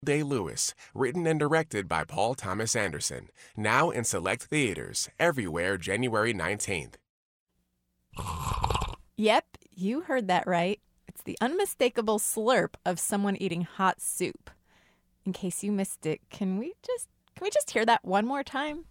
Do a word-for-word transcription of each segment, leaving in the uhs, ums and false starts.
Day-Lewis, written and directed by Paul Thomas Anderson. Now in select theaters, everywhere January nineteenth. Yep, you heard that right. It's the unmistakable slurp of someone eating hot soup. In case you missed it, can we just can we just hear that one more time?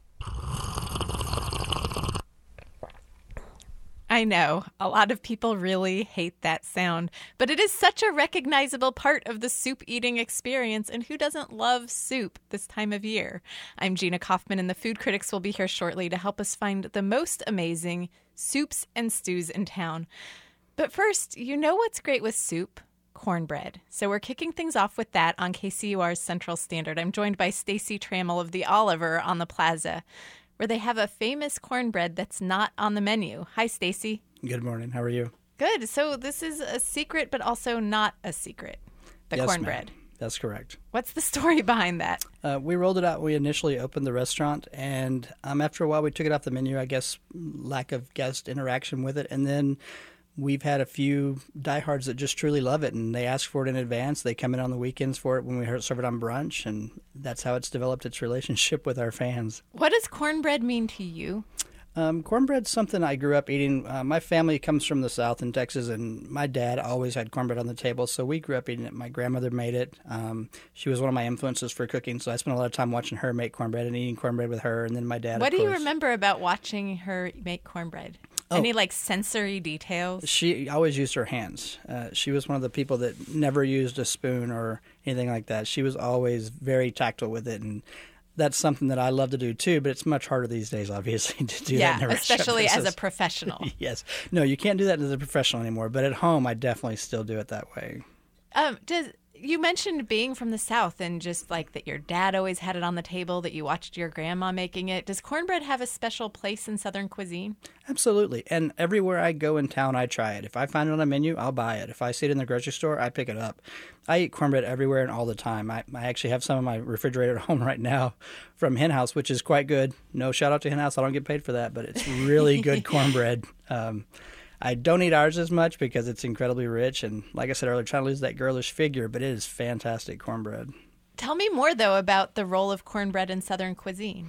I know, a lot of people really hate that sound, but it is such a recognizable part of the soup eating experience, and who doesn't love soup this time of year? I'm Gina Kaufman, and the Food Critics will be here shortly to help us find the most amazing soups and stews in town. But first, you know what's great with soup? Cornbread. So we're kicking things off with that on K C U R's Central Standard. I'm joined by Stacy Trammell of the Oliver on the Plaza, where they have a famous cornbread that's not on the menu. Hi, Stacy. Good morning. How are you? Good. So this is a secret, but also not a secret, the yes, cornbread. Ma'am. That's correct. What's the story behind that? Uh, we rolled it out. We initially opened the restaurant, and um, after a while, we took it off the menu. I guess lack of guest interaction with it, and then we've had a few diehards that just truly love it, and they ask for it in advance. They come in on the weekends for it when we serve it on brunch, and that's how it's developed its relationship with our fans. What does cornbread mean to you? Um, cornbread's something I grew up eating. Uh, my family comes from the South in Texas, and my dad always had cornbread on the table, so we grew up eating it. My grandmother made it. Um, she was one of my influences for cooking, so I spent a lot of time watching her make cornbread and eating cornbread with her, and then my dad, What of do you course. remember about watching her make cornbread? Oh. Any, like, sensory details? She always used her hands. Uh, she was one of the people that never used a spoon or anything like that. She was always very tactile with it, and that's something that I love to do too, but it's much harder these days, obviously, to do yeah, that in a especially restaurant. as a professional. Yes. No, you can't do that as a professional anymore, but at home, I definitely still do it that way. Um, does you mentioned being from the South and just like that your dad always had it on the table, that you watched your grandma making it. Does cornbread have a special place in Southern cuisine? Absolutely. And everywhere I go in town, I try it. If I find it on a menu, I'll buy it. If I see it in the grocery store, I pick it up. I eat cornbread everywhere and all the time. I, I actually have some in my refrigerator at home right now from Hen House, which is quite good. No shout out to Hen House. I don't get paid for that, but it's really good cornbread. Um, I don't eat ours as much because it's incredibly rich. And like I said earlier, trying to lose that girlish figure, but it is fantastic cornbread. Tell me more, though, about the role of cornbread in Southern cuisine.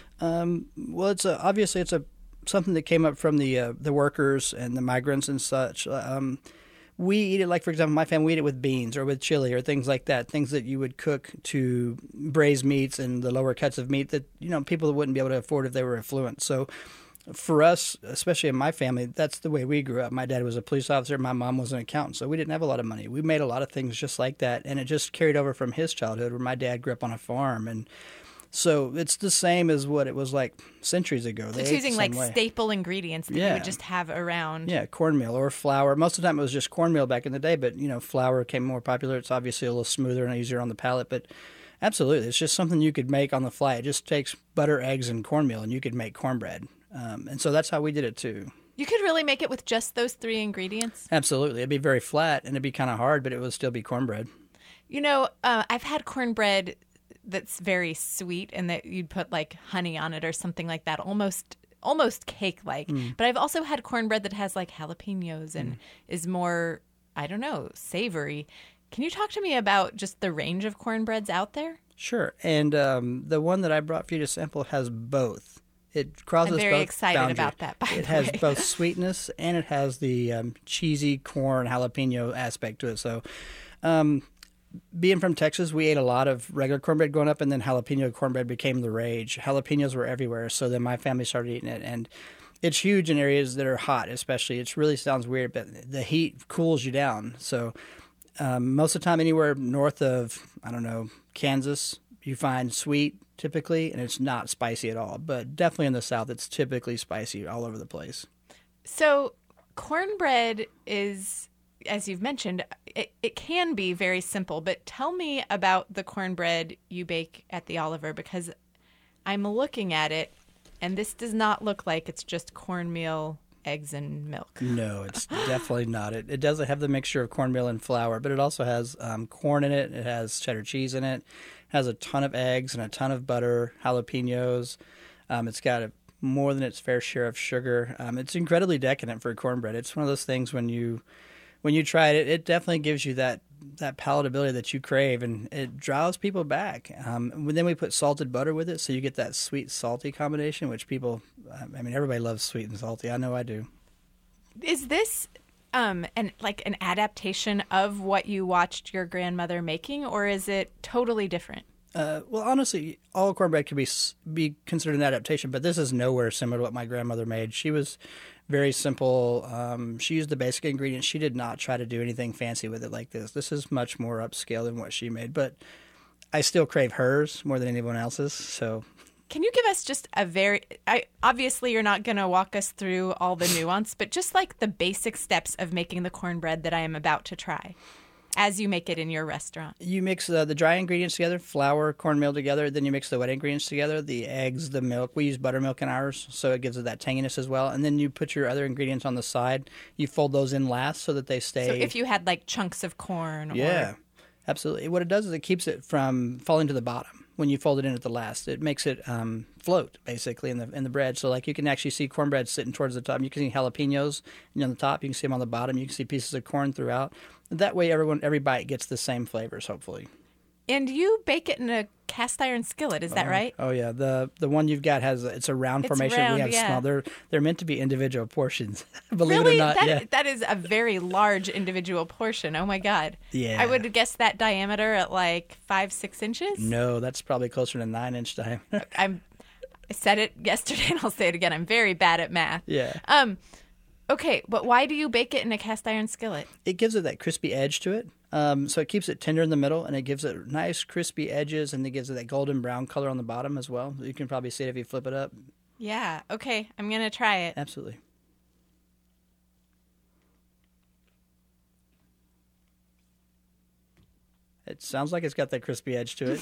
Um, well, it's a, obviously it's a something that came up from the uh, the workers and the migrants and such. Um, we eat it like, for example, my family, we eat it with beans or with chili or things like that, things that you would cook to braise meats and the lower cuts of meat that, you know, people wouldn't be able to afford if they were affluent. So for us, especially in my family, that's the way we grew up. My dad was a police officer. My mom was an accountant, so we didn't have a lot of money. We made a lot of things just like that, and it just carried over from his childhood where my dad grew up on a farm. And so it's the same as what it was like centuries ago. So it's using like way. staple ingredients that yeah. you would just have around. Yeah, cornmeal or flour. Most of the time it was just cornmeal back in the day, but, you know, flour became more popular. It's obviously a little smoother and easier on the palate, but absolutely, it's just something you could make on the fly. It just takes butter, eggs, and cornmeal, and you could make cornbread. Um, and so that's how we did it, too. You could really make it with just those three ingredients? Absolutely. It'd be very flat, and it'd be kind of hard, but it would still be cornbread. You know, uh, I've had cornbread that's very sweet and that you'd put, like, honey on it or something like that, almost almost cake-like. Mm. But I've also had cornbread that has, like, jalapenos and mm. is more, I don't know, savory. Can you talk to me about just the range of cornbreads out there? Sure. And um, the one that I brought for you to sample has both. It crosses I'm very both excited boundaries. about that, by It the has way. both sweetness and it has the um, cheesy corn jalapeno aspect to it. So um, being from Texas, we ate a lot of regular cornbread growing up, and then jalapeno cornbread became the rage. Jalapenos were everywhere, so then my family started eating it. And it's huge in areas that are hot, especially. It really sounds weird, but the heat cools you down. So um, most of the time, anywhere north of, I don't know, Kansas, you find sweet typically, and it's not spicy at all. But definitely in the South, it's typically spicy all over the place. So cornbread is, as you've mentioned, it, it can be very simple. But tell me about the cornbread you bake at the Oliver, because I'm looking at it, and this does not look like it's just cornmeal, eggs, and milk. No, it's definitely not. It it doesn't have the mixture of cornmeal and flour, but it also has um, corn in it. It has cheddar cheese in it. It has a ton of eggs and a ton of butter, jalapenos. Um, it's got a, more than its fair share of sugar. Um, it's incredibly decadent for cornbread. It's one of those things when you when you try it, it definitely gives you that that palatability that you crave, and it draws people back. Um, then we put salted butter with it, so you get that sweet salty combination, which people, I mean, everybody loves sweet and salty. I know I do. Is this um an like an adaptation of what you watched your grandmother making, or is it totally different? Uh, well, honestly, all cornbread could be be considered an adaptation, but this is nowhere similar to what my grandmother made. She was very simple. Um, she used the basic ingredients. She did not try to do anything fancy with it like this. This is much more upscale than what she made, but I still crave hers more than anyone else's. So, can you give us just a very, I, obviously you're not going to walk us through all the nuance, but just like the basic steps of making the cornbread that I am about to try as you make it in your restaurant. You mix uh, the dry ingredients together, flour, cornmeal together, then you mix the wet ingredients together, the eggs, the milk. We use buttermilk in ours, so it gives it that tanginess as well. And then you put your other ingredients on the side. You fold those in last so that they stay. So if you had like chunks of corn. Yeah, or... absolutely. What it does is it keeps it from falling to the bottom when you fold it in at the last. It makes it um, float, basically, in the in the bread. So like you can actually see cornbread sitting towards the top. You can see jalapenos on the top. You can see them on the bottom. You can see pieces of corn throughout. That way, everyone, every bite gets the same flavors, hopefully. And you bake it in a cast iron skillet, is that oh, right? Oh yeah, the the one you've got has it's a round it's formation. Round, we have yeah. small. They're they're meant to be individual portions. Believe really? it or not, that, yeah. that is a very large individual portion. Oh my god. Yeah. I would guess that diameter at like five, six inches. No, that's probably closer to nine inch diameter. I'm. I said it yesterday, and I'll say it again. I'm very bad at math. Yeah. Um. Okay, but why do you bake it in a cast iron skillet? It gives it that crispy edge to it. Um, so it keeps it tender in the middle, and it gives it nice crispy edges, and it gives it that golden brown color on the bottom as well. You can probably see it if you flip it up. Yeah. Okay, I'm gonna try it. Absolutely. It sounds like it's got that crispy edge to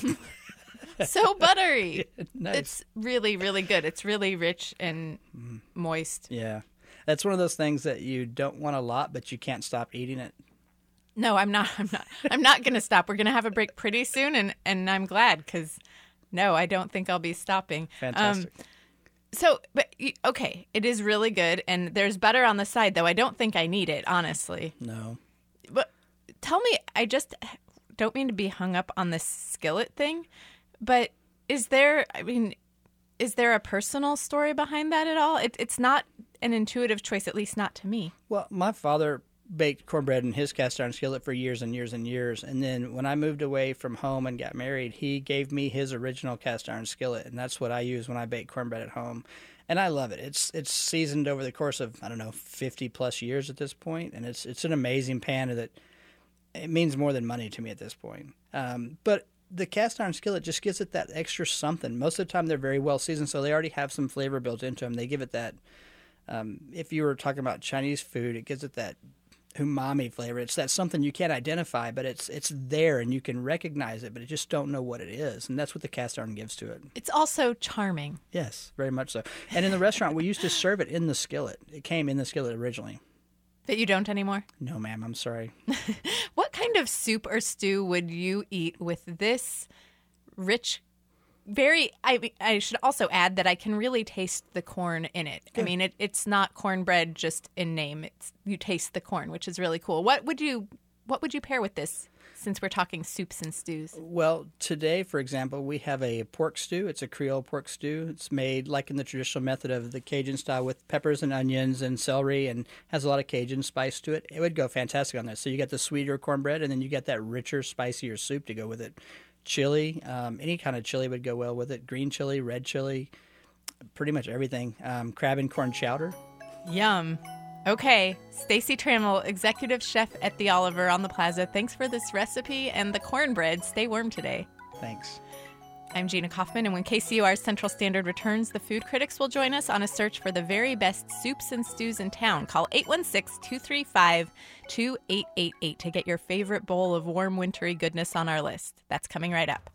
it. So buttery. Nice. It's really, really good. It's really rich and mm. moist. Yeah. That's one of those things that you don't want a lot, but you can't stop eating it. No, I'm not. I'm not. I'm not going to stop. We're going to have a break pretty soon, and, and I'm glad because, no, I don't think I'll be stopping. Fantastic. Um, so, but okay, it is really good, and there's butter on the side, though I don't think I need it, honestly. No. But tell me, I just don't mean to be hung up on this skillet thing, but is there, I mean, is there a personal story behind that at all? It, it's not an intuitive choice, at least not to me. Well, my father baked cornbread in his cast iron skillet for years and years and years. And then when I moved away from home and got married, he gave me his original cast iron skillet. And that's what I use when I bake cornbread at home. And I love it. It's it's seasoned over the course of, I don't know, fifty plus years at this point. And it's it's an amazing pan that it means more than money to me at this point. Um, but the cast iron skillet just gives it that extra something. Most of the time they're very well seasoned, so they already have some flavor built into them. They give it that, um, if you were talking about Chinese food, it gives it that umami flavor. It's that something you can't identify, but it's it's there and you can recognize it, but you just don't know what it is. And that's what the cast iron gives to it. It's also charming. Yes, very much so. And in the restaurant, we used to serve it in the skillet. It came in the skillet originally. That you don't anymore? No, ma'am, I'm sorry. What kind of soup or stew would you eat with this rich, very, I I should also add that I can really taste the corn in it. Good. I mean, it, it's not cornbread just in name. It's you taste the corn, which is really cool. What would you what would you pair with this, since we're talking soups and stews? Well, today, for example, we have a pork stew. It's a Creole pork stew. It's made like in the traditional method of the Cajun style with peppers and onions and celery and has a lot of Cajun spice to it. It would go fantastic on this. So you get the sweeter cornbread and then you get that richer, spicier soup to go with it. Chili, um, any kind of chili would go well with it. Green chili, red chili, pretty much everything. Um, crab and corn chowder. Yum. Okay, Stacy Trammell, executive chef at the Oliver on the Plaza. Thanks for this recipe and the cornbread. Stay warm today. Thanks. I'm Gina Kaufman, and when K C U R's Central Standard returns, the food critics will join us on a search for the very best soups and stews in town. Call eight one six, two three five, two eight eight eight to get your favorite bowl of warm, wintry goodness on our list. That's coming right up.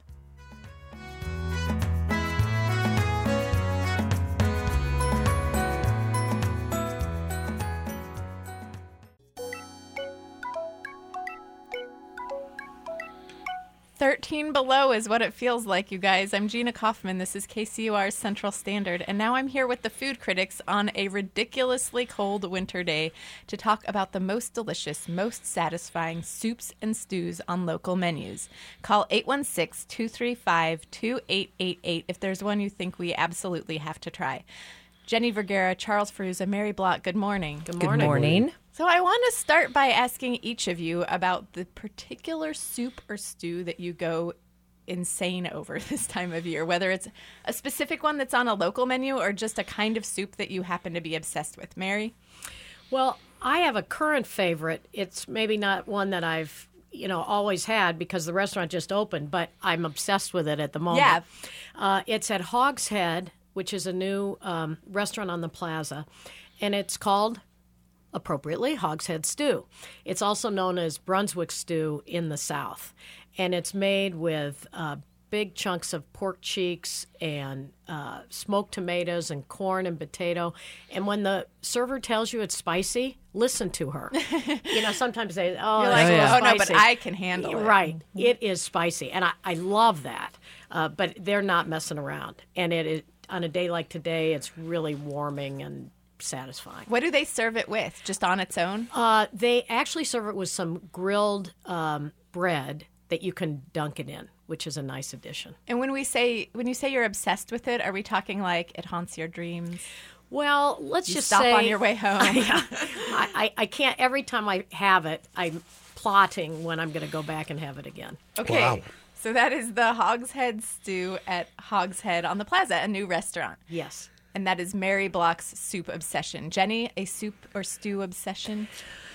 thirteen below is what it feels like, you guys. I'm Gina Kaufman. This is K C U R's Central Standard. And now I'm here with the food critics on a ridiculously cold winter day to talk about the most delicious, most satisfying soups and stews on local menus. Call eight one six, two three five, two eight eight eight if there's one you think we absolutely have to try. Jenny Vergara, Charles Ferruzza, Mary Block, good morning. Good morning. Good morning. So I want to start by asking each of you about the particular soup or stew that you go insane over this time of year, whether it's a specific one that's on a local menu or just a kind of soup that you happen to be obsessed with. Mary? Well, I have a current favorite. It's maybe not one that I've, you know, always had because the restaurant just opened, but I'm obsessed with it at the moment. Yeah. Uh, it's at Hog's Head, which is a new um, restaurant on the plaza, and it's called, appropriately, Hog's Head Stew. It's also known as Brunswick Stew in the South, and it's made with uh, big chunks of pork cheeks and uh, smoked tomatoes and corn and potato. And when the server tells you it's spicy, listen to her. You know, sometimes they, oh, You're like, it's a little oh, no, but spicy. I can handle it. Right. It is spicy, and I, I love that. Uh, but they're not messing around. And it is, on a day like today, it's really warming and satisfying. What do they serve it with? Just on its own? Uh, they actually serve it with some grilled um, bread that you can dunk it in, which is a nice addition. And when we say when you say you're obsessed with it, are we talking like it haunts your dreams? Well, let's You just stop say on your way home. I, I, I can't. Every time I have it, I'm plotting when I'm going to go back and have it again. Okay. Wow. So that is the Hog's Head Stew at Hog's Head on the Plaza, a new restaurant. Yes. And that is Mary Block's soup obsession. Jenny, a soup or stew obsession?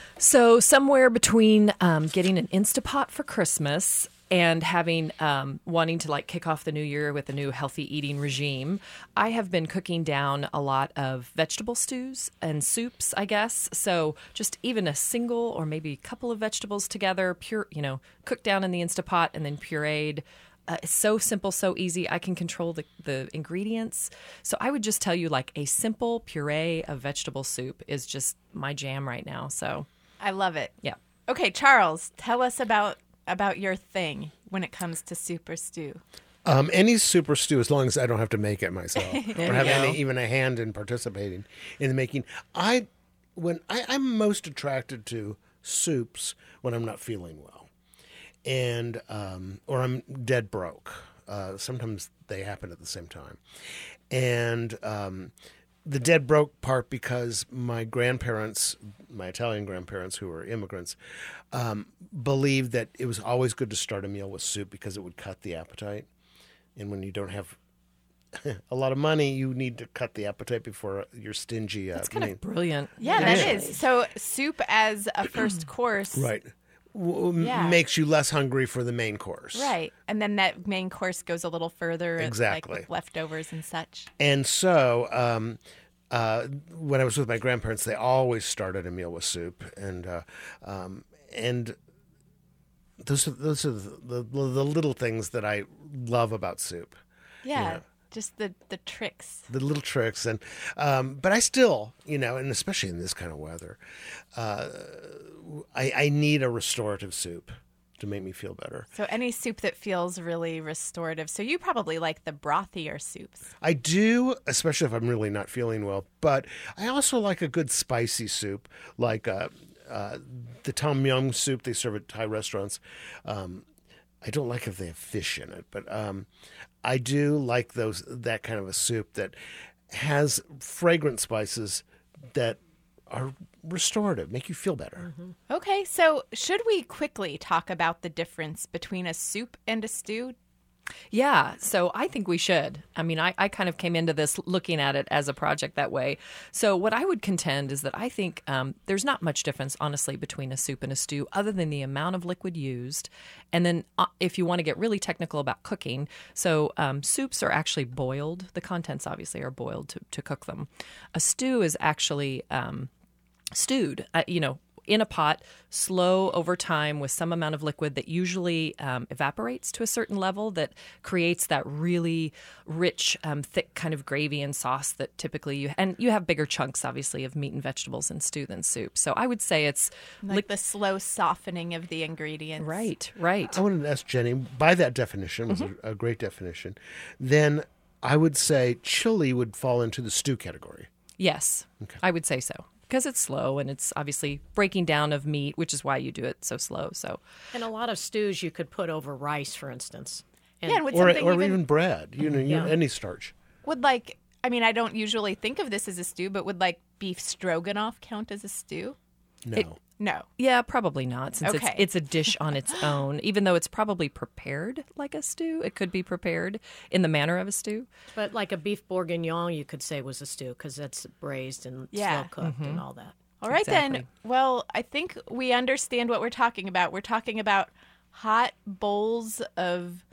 So somewhere between um, getting an Instapot for Christmas and having um, wanting to like kick off the new year with a new healthy eating regime, I have been cooking down a lot of vegetable stews and soups, I guess. So just even a single or maybe a couple of vegetables together, pure, you know, cooked down in the Instapot and then pureed. Uh, it's so simple, so easy. I can control the, the ingredients. So I would just tell you like a simple puree of vegetable soup is just my jam right now. So I love it. yeah. Okay, Charles, tell us about about your thing when it comes to soup or stew. Um, any soup or stew, as long as I don't have to make it myself or have you go. any, even a hand in participating in the making. I, when I, I'm most attracted to soups when I'm not feeling well, and um, or I'm dead broke. Uh, sometimes they happen at the same time, and um, the dead broke part because my grandparents, my Italian grandparents who were immigrants, um, believed that it was always good to start a meal with soup because it would cut the appetite. And when you don't have a lot of money, you need to cut the appetite before you're stingy. Uh, That's kind mean- of brilliant. Yeah, that Yeah. is. So soup as a first course. Right. W- m- Yeah. Makes you less hungry for the main course. Right. And then that main course goes a little further. Exactly. Like with leftovers and such. And so um, uh, when I was with my grandparents, they always started a meal with soup. And uh, um, and those are, those are the, the, the little things that I love about soup. Yeah. Yeah. Just the, the tricks. The little tricks. And um, but I still, you know, and especially in this kind of weather, uh, I, I need a restorative soup to make me feel better. So any soup that feels really restorative. So you probably like the brothier soups. I do, especially if I'm really not feeling well. But I also like a good spicy soup, like uh, uh, the tom yum soup they serve at Thai restaurants. Um, I don't like if they have fish in it, but um, I do like those that kind of a soup that has fragrant spices that are restorative, make you feel better. Okay, so should we quickly talk about the difference between a soup and a stew? Yeah, so I think we should. I mean, I, I kind of came into this looking at it as a project that way. So what I would contend is that I think um, there's not much difference, honestly, between a soup and a stew other than the amount of liquid used. And then uh, if you want to get really technical about cooking, so um, soups are actually boiled. The contents, obviously, are boiled to, to cook them. A stew is actually um, stewed, uh, you know, in a pot, slow over time with some amount of liquid that usually um, evaporates to a certain level that creates that really rich, um, thick kind of gravy and sauce that typically you and you have bigger chunks, obviously, of meat and vegetables in stew than soup. So I would say it's Like li- the slow softening of the ingredients. right, right. I wanted to ask Jenny, by that definition, was Mm-hmm. a, a great definition, then I would say chili would fall into the stew category. Yes, I would say so. Because it's slow and it's obviously breaking down of meat, which is why you do it so slow. So, And a lot of stews you could put over rice, for instance. And Yeah, and with Or, something or even, even bread, you know, you Yeah. any starch. would like, I mean, I don't usually think of this as a stew, but would like beef stroganoff count as a stew? No. It- No. yeah, probably not, since Okay. it's, it's a dish on its own. Even though it's probably prepared like a stew, it could be prepared in the manner of a stew. But like a beef bourguignon, you could say was a stew because that's braised and Yeah. slow cooked and all that. All right, then. Exactly. Well, I think we understand what we're talking about. We're talking about hot bowls of,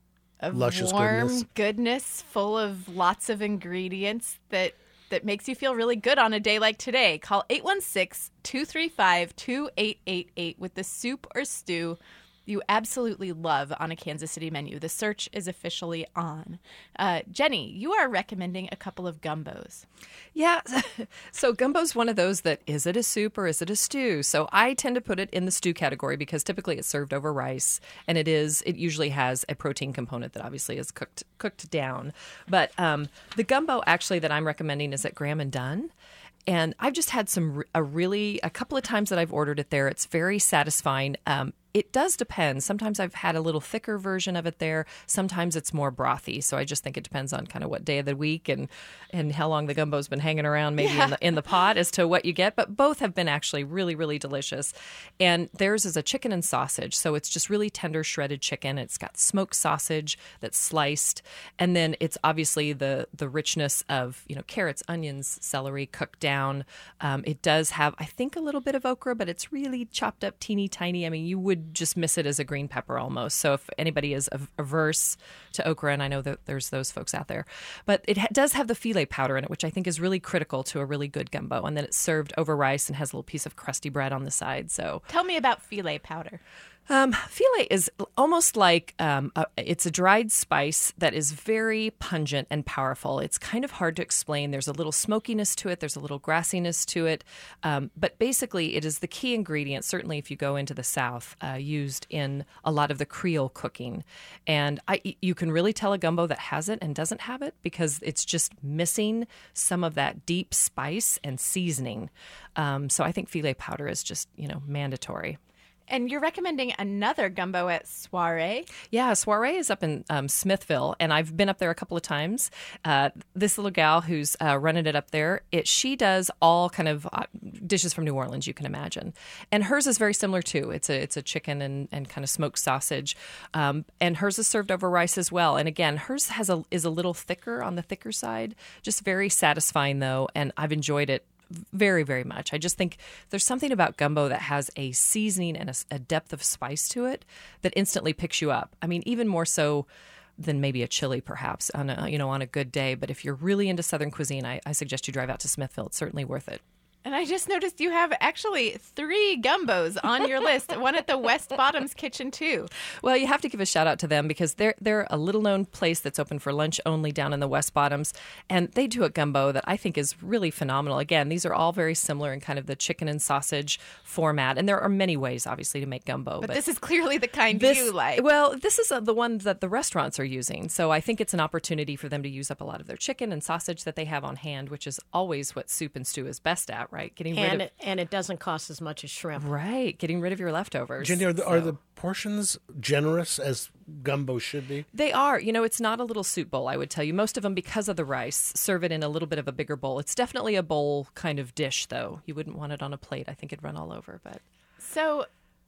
of Luscious warm goodness. goodness, full of lots of ingredients that that makes you feel really good on a day like today. Call eight one six, two three five, two eight eight eight with the soup or stew you absolutely love on a Kansas City menu. The search is officially on. Uh, Jenny, you are recommending a couple of gumbos. Yeah. So gumbo's one of those that, is it a soup or is it a stew? So I tend to put it in the stew category because typically it's served over rice, and it is, it usually has a protein component that obviously is cooked cooked down. But um, the gumbo actually that I'm recommending is at Graham and Dunn. And I've just had some, a really, a couple of times that I've ordered it there. It's very satisfying. Um, it does depend. Sometimes I've had a little thicker version of it there. Sometimes it's more brothy. So I just think it depends on kind of what day of the week and, and how long the gumbo's been hanging around maybe Yeah. in the in the pot as to what you get. But both have been actually really, really delicious. And theirs is a chicken and sausage. So it's just really tender shredded chicken. It's got smoked sausage that's sliced. And then it's obviously the the richness of, you know, carrots, onions, celery cooked down. Um, it does have, I think, a little bit of okra, but it's really chopped up teeny tiny. I mean, you would just miss it as a green pepper almost. So if anybody is av- averse to okra, and I know that there's those folks out there, but it ha- does have the filet powder in it, which I think is really critical to a really good gumbo. And then it's served over rice and has a little piece of crusty bread on the side. So Tell me about filet powder. um, filet is almost like um, a, it's a dried spice that is very pungent and powerful. It's kind of hard to explain. There's a little smokiness to it. There's a little grassiness to it. Um, but basically, it is the key ingredient, certainly if you go into the South, uh, used in a lot of the Creole cooking. And I, you can really tell a gumbo that has it and doesn't have it because it's just missing some of that deep spice and seasoning. Um, so I think filet powder is just, you know, mandatory. And you're recommending another gumbo at Soiree. Yeah, Soiree is up in um, Smithville, and I've been up there a couple of times. Uh, this little gal who's uh, running it up there, it she does all kind of uh, dishes from New Orleans, you can imagine, and hers is very similar too. It's a it's a chicken and, and kind of smoked sausage, um, and hers is served over rice as well. And again, hers has a is a little thicker on the thicker side, just very satisfying though, and I've enjoyed it very, very much. I just think there's something about gumbo that has a seasoning and a, a depth of spice to it that instantly picks you up. I mean, even more so than maybe a chili, perhaps on a you know on a good day. But if you're really into Southern cuisine, I, I suggest you drive out to Smithville. It's certainly worth it. And I just noticed you have actually three gumbos on your list. One at the West Bottoms Kitchen, too. Well, you have to give a shout out to them because they're they're a little known place that's open for lunch only down in the West Bottoms, and they do a gumbo that I think is really phenomenal. Again, these are all very similar in kind of the chicken and sausage format, and there are many ways, obviously, to make gumbo. But, this is clearly the kind this, you like. Well, this is uh, the one that the restaurants are using, so I think it's an opportunity for them to use up a lot of their chicken and sausage that they have on hand, which is always what soup and stew is best at, right? Getting rid And of it, and it doesn't cost as much as shrimp. right, getting rid of your leftovers. Jenny, are the, So- are the portions generous as gumbo should be? They are. You know, it's not a little soup bowl, I would tell you. Most of them, because of the rice, serve it in a little bit of a bigger bowl. It's definitely a bowl kind of dish, though. You wouldn't want it on a plate. I think it'd run all over. But So,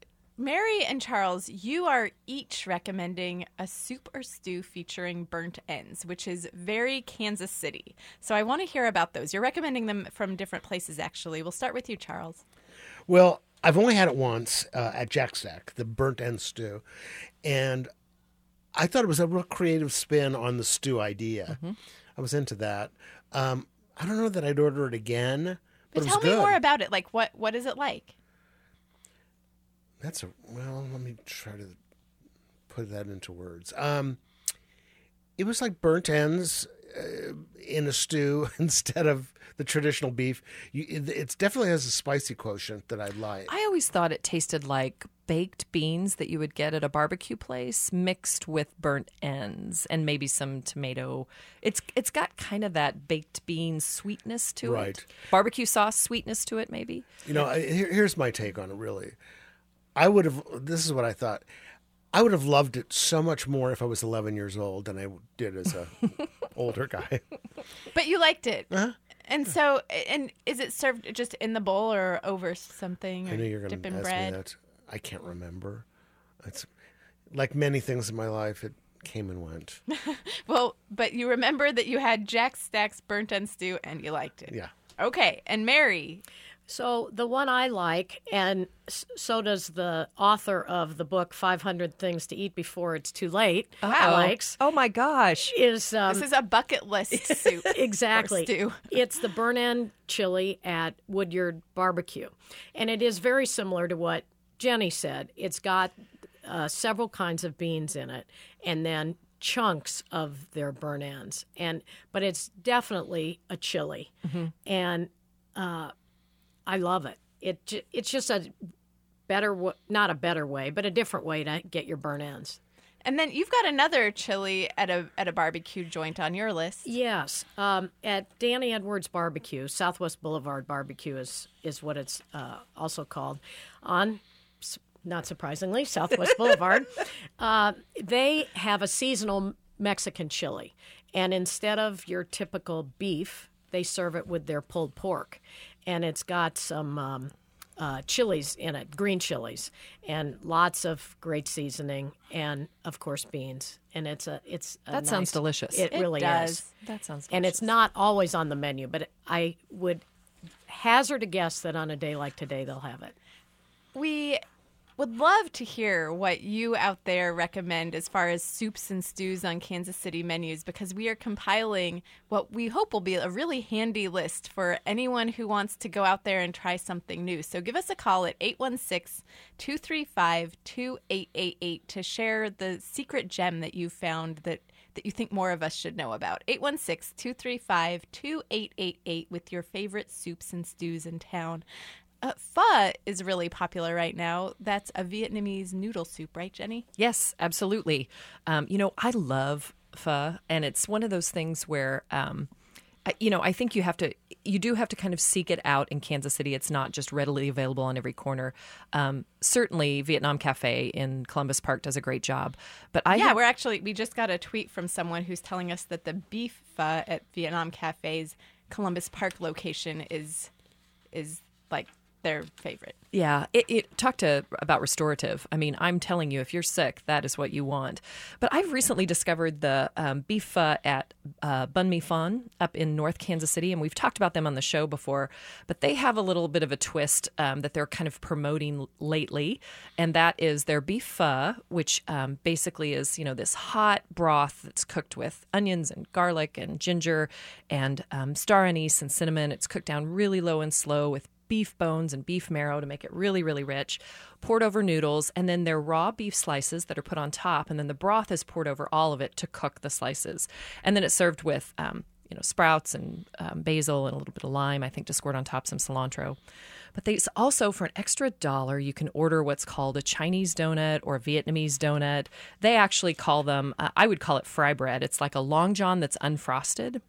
Mary and Charles, you are each recommending a soup or stew featuring burnt ends, which is very Kansas City. So I want to hear about those. You're recommending them from different places, actually. We'll start with you, Charles. Well, I've only had it once uh, at Jack Stack, the burnt end stew. And I thought it was a real creative spin on the stew idea. Mm-hmm. I was into that. Um, I don't know that I'd order it again, but, But it was tell me good. more about it. Like, what what is it like? That's a well. Let me try to put that into words. Um, it was like burnt ends uh, in a stew instead of the traditional beef. You, it, it definitely has a spicy quotient that I like. I always thought it tasted like baked beans that you would get at a barbecue place mixed with burnt ends and maybe some tomato. It's it's got kind of that baked bean sweetness to Right. it. Barbecue sauce sweetness to it maybe. You know, I, here, here's my take on it. Really, I would have. This is what I thought. I would have loved it so much more if I was eleven years old than I did as a older guy. But you liked it. Uh-huh. And so, and is it served just in the bowl or over something? Or I knew you were going dip to in ask bread? me that. I can't remember. It's like many things in my life. It came and went. Well, but you remember that you had Jack Stack's burnt end stew and you liked it. Yeah. Okay. And Mary. So the one I like, and s- so does the author of the book five hundred Things to Eat Before It's Too Late, Uh-oh. likes, Oh my gosh. is um, This is a bucket list soup. exactly. Or stew. It's the burn end chili at Woodyard Barbecue, and it is very similar to what Jenny said. It's got uh, several kinds of beans in it, and then chunks of their burn ends, and but it's definitely a chili, and uh, I love it. It ju- it's just a better, w- not a better way, but a different way to get your burn ends. And then you've got another chili at a at a barbecue joint on your list. Yes, um, at Danny Edwards Barbecue, Southwest Boulevard Barbecue is is what it's uh, also called. On, s- not surprisingly, Southwest Boulevard, uh, they have a seasonal Mexican chili, and instead of your typical beef, they serve it with their pulled pork, and it's got some um, uh, chilies in it, green chilies, and lots of great seasoning, and of course beans. And it's a it's a That sounds nice- delicious. It, It really does. is. That sounds delicious. And it's not always on the menu, but I would hazard a guess that on a day like today they'll have it. We would love to hear what you out there recommend as far as soups and stews on Kansas City menus, because we are compiling what we hope will be a really handy list for anyone who wants to go out there and try something new. So give us a call at eight one six, two three five, two eight eight eight to share the secret gem that you found that that you think more of us should know about. eight one six, two three five, two eight eight eight with your favorite soups and stews in town. Uh, pho is really popular right now. That's a Vietnamese noodle soup, right, Jenny? Yes, absolutely. Um, you know, I love pho, and it's one of those things where, um, I- you know, I think you have to, you do have to kind of seek it out in Kansas City. It's not just readily available on every corner. Um, certainly, Vietnam Cafe in Columbus Park does a great job. But I yeah, have, we're actually, we just got a tweet from someone who's telling us that the beef pho at Vietnam Cafe's Columbus Park location is, is like their favorite. Yeah, it, it talked to about restorative. I mean, I'm telling you, if you're sick, that is what you want. But I've recently discovered the um, beef pho at uh, Bun Mi Phan up in North Kansas City, and we've talked about them on the show before. But they have a little bit of a twist um, that they're kind of promoting lately, and that is their beef pho, which um, basically is you know this hot broth that's cooked with onions and garlic and ginger and um, star anise and cinnamon. It's cooked down really low and slow with beef bones and beef marrow to make it really, really rich, poured over noodles, and then they're raw beef slices that are put on top, and then the broth is poured over all of it to cook the slices. And then it's served with, um, you know, sprouts and um, basil and a little bit of lime, I think, to squirt on top, some cilantro. But they also, for an extra dollar, you can order what's called a Chinese donut or a Vietnamese donut. They actually call them, uh, I would call it fry bread. It's like a Long John that's unfrosted.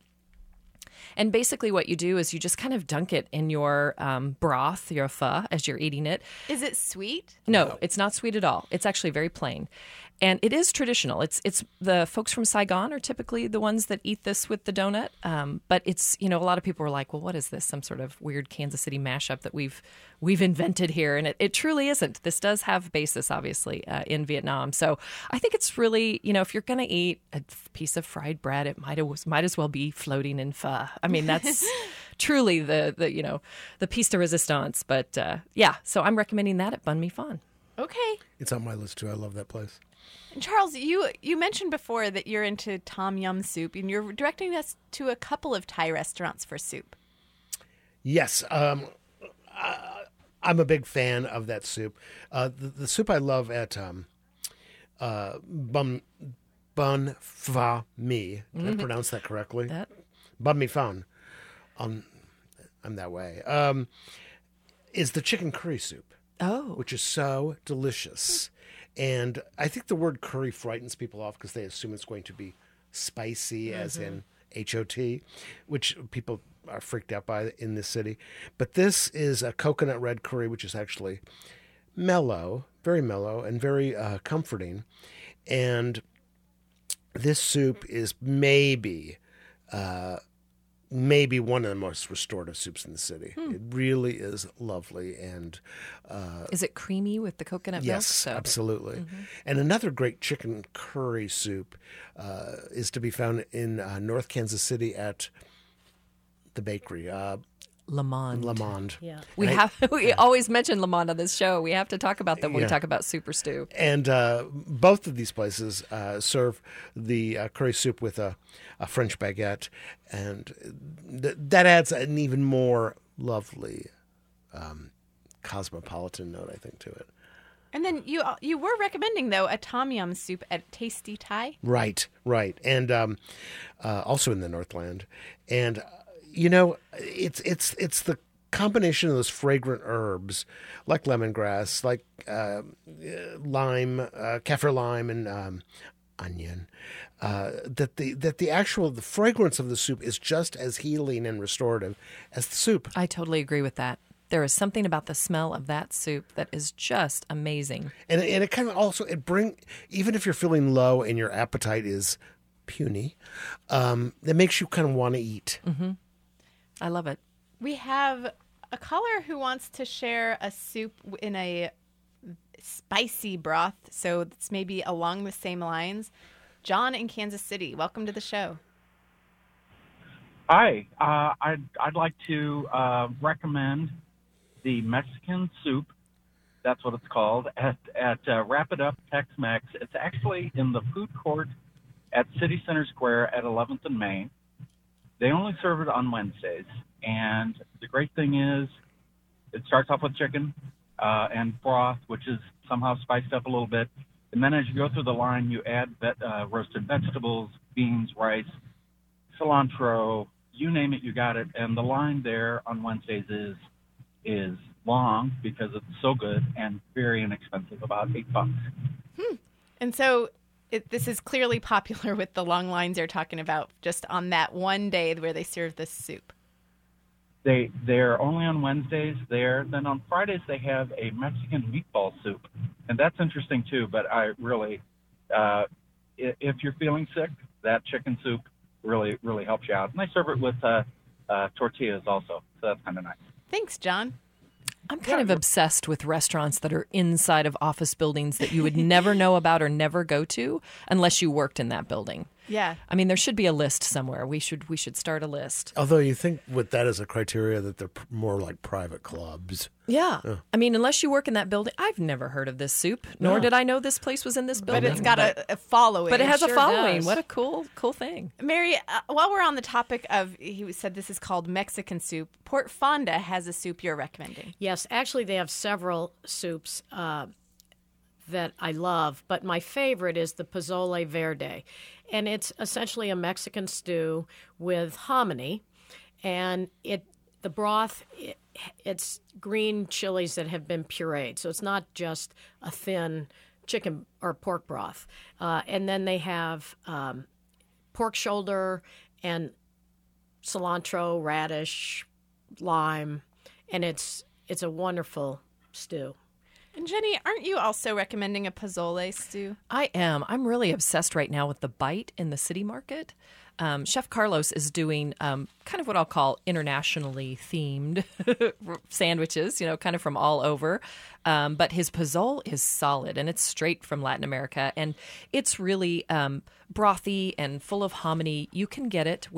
And basically what you do is you just kind of dunk it in your um, broth, your pho, as you're eating it. Is it sweet? No, it's not sweet at all. It's actually very plain. And it is traditional. It's it's the folks from Saigon are typically the ones that eat this with the donut. Um, but it's, you know, a lot of people are like, well, what is this? Some sort of weird Kansas City mashup that we've we've invented here. And it, it truly isn't. This does have basis, obviously, uh, in Vietnam. So I think it's really, you know, if you're going to eat a piece of fried bread, it might as, might as well be floating in pho. I mean, that's truly the, the, you know, the piece de resistance. But uh, yeah, so I'm recommending that at Bun Mi Phan. Okay. It's on my list too. I love that place. And Charles, you, you mentioned before that you're into Tom Yum soup, and you're directing us to a couple of Thai restaurants for soup. Yes. Um, uh, I'm a big fan of that soup. Uh, the, the soup I love at um, uh, Bun Bun Pha Mi. Did I pronounce that correctly? That Bun Mi Fan. Um, I'm that way. Um, is the chicken curry soup, oh, which is so delicious. And I think the word curry frightens people off because they assume it's going to be spicy, mm-hmm. as in H O T, which people are freaked out by in this city. But this is a coconut red curry, which is actually mellow, very mellow, and very uh, comforting. And this soup is maybe... Uh, maybe one of the most restorative soups in the city. Hmm. It really is lovely. And uh, is it creamy with the coconut milk? Yes, So. absolutely. Mm-hmm. And another great chicken curry soup uh, is to be found in uh, North Kansas City at the bakery. Uh, Le Monde. Le Monde. Yeah. We And have I, we yeah. always mention Le Monde on this show. We have to talk about them when Yeah. we talk about Super Stew. And uh, both of these places uh, serve the uh, curry soup with a, a French baguette, and th- that adds an even more lovely um, cosmopolitan note, I think, to it. And then you you were recommending, though, a tom yum soup at Tasty Thai. Right, right. And um, uh, also in the Northland. And, uh, you know, it's it's it's the combination of those fragrant herbs like lemongrass, like uh, lime, uh, kaffir lime, and um, onion, uh, that the that the actual the fragrance of the soup is just as healing and restorative as the soup. I totally agree with that. There is something about the smell of that soup that is just amazing. And and it kind of also it bring even if you're feeling low and your appetite is puny, um, it makes you kind of want to eat. Mm-hmm. I love it. We have a caller who wants to share a soup in a spicy broth, so it's maybe along the same lines. John in Kansas City, welcome to the show. Hi, uh, I'd, I'd like to uh, recommend the Mexican soup, that's what it's called, at, at uh, Wrap It Up Tex-Mex. It's actually in the food court at City Center Square at eleventh and Main. They only serve it on Wednesdays, and the great thing is it starts off with chicken uh, and broth, which is somehow spiced up a little bit, and then as you go through the line, you add ve- uh, roasted vegetables, beans, rice, cilantro, you name it, you got it. And the line there on Wednesdays is is long because it's so good and very inexpensive, about eight bucks. Hmm. And so it, this is clearly popular with the long lines you're talking about, just on that one day where they serve this soup. They they're only on Wednesdays there. Then on Fridays they have a Mexican meatball soup, and that's interesting too. But I really, uh, if you're feeling sick, that chicken soup really really helps you out. And they serve it with uh, uh, tortillas also, so that's kind of nice. Thanks, John. I'm kind of obsessed with restaurants that are inside of office buildings that you would never know about or never go to unless you worked in that building. Yeah. I mean, there should be a list somewhere. We should we should start a list. Although you think with that as a criteria that they're p- more like private clubs. Yeah. Yeah. I mean, unless you work in that building. I've never heard of this soup, nor No. did I know this place was in this building. But it's got a, a following. But it has sure a following. does. What a cool, cool thing. Mary, uh, while we're on the topic of, he said this is called Mexican soup, Port Fonda has a soup you're recommending. Yes, actually, they have several soups uh, that I love, but my favorite is the Pozole Verde. And it's essentially a Mexican stew with hominy, and it the broth, it, it's green chilies that have been pureed, so it's not just a thin chicken or pork broth. Uh, and then they have um, pork shoulder and cilantro, radish, lime, and it's it's a wonderful stew. And Jenny, aren't you also recommending a pozole stew? I am. I'm really obsessed right now with the Bite in the City Market. Um, Chef Carlos is doing um, kind of what I'll call internationally themed sandwiches, you know, kind of from all over. Um, but his pozole is solid, and it's straight from Latin America. And it's really um, brothy and full of hominy. You can get it with pork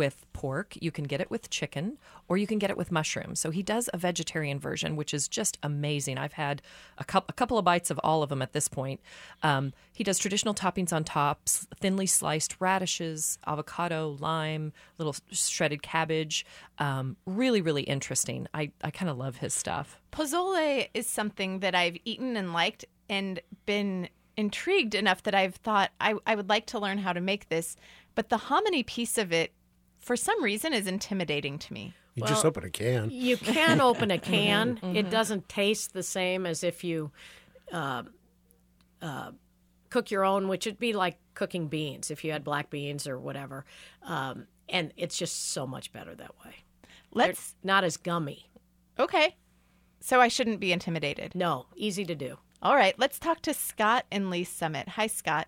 pork. You can get it with chicken, or you can get it with mushrooms. So he does a vegetarian version, which is just amazing. I've had a, cu- a couple of bites of all of them at this point. Um, he does traditional toppings on top, s- thinly sliced radishes, avocado, lime, little shredded cabbage. Um, really, really interesting. I, I kind of love his stuff. Pozole is something that I've eaten and liked and been intrigued enough that I've thought I, I would like to learn how to make this. But the hominy piece of it, for some reason, is intimidating to me. You Well, just open a can. You can open a can. It doesn't taste the same as if you uh, uh, cook your own, which would be like cooking beans if you had black beans or whatever. Um, and it's just so much better that way. Let's. They're not as gummy. Okay. So I shouldn't be intimidated. No, easy to do. All right. Let's talk to Scott in Lee Summit. Hi, Scott.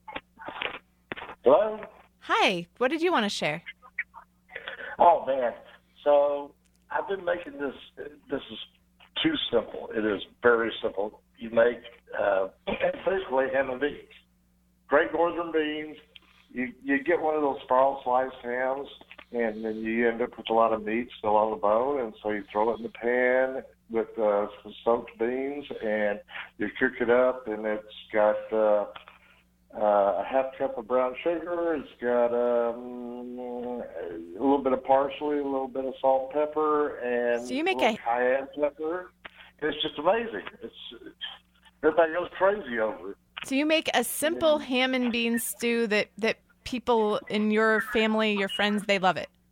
Hello? Hi. What did you want to share? Oh, man. So I've been making this. This is too simple. It is very simple. You make uh, basically ham and beans. Great northern beans. You, you get one of those spiral sliced hams, and then you end up with a lot of meat still on the bone, and so you throw it in the pan with uh, some soaked beans, and you cook it up, and it's got uh, uh, a half cup of brown sugar. It's got um, a little bit of parsley, a little bit of salt and pepper, and So you make a little a- cayenne pepper. It's just amazing. It's everybody goes crazy over it. So you make a simple ham and bean stew that, that people in your family, your friends, they love it.